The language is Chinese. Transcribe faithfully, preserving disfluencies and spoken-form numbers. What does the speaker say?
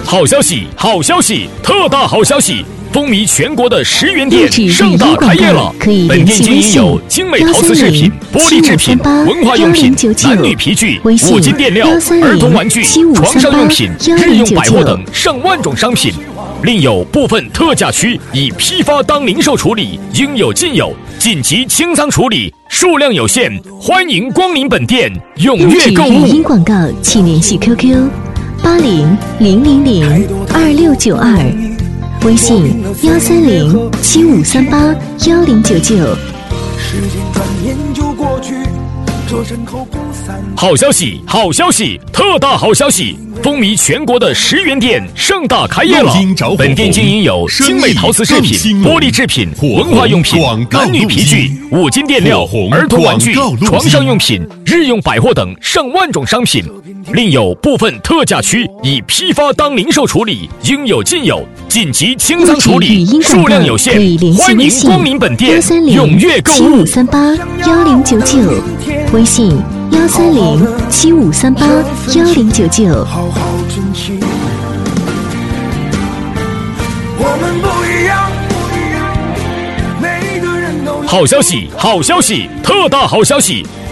好消息，好消息，特大好消息！风靡全国的十元店盛大开业了。本店经营有精美陶瓷饰品、玻璃制品、文化用品、男女皮具、五金垫料、儿童玩具、床上用品、日用百货等上万种商品。另有部分特价区以批发当零售处理，应有尽有，紧急清仓处理，数量有限，欢迎光临本店，踊跃购物。 语音广告请联系 Q Q 八零零零零二六九二，微信幺三零七五三八幺零九九。 时间转眼就过去，这身后不散。 好消息，好消息，特大好消息！风靡全国的十元店盛大开业了。本店经营有精美陶瓷饰品、玻璃制品、文化用品、男女皮具、五金垫料、儿童玩具、床上用品、日用百货等上万种商品。另有部分特价区以批发当零售处理，应有尽有，紧急清仓处理，数量有限，欢迎光临本店，踊跃购物。 七五三八幺零九九，微信幺三零七五三八幺零九九。 好好珍惜，我们不一样，每个人都有。 好消息，好消息，特大好消息！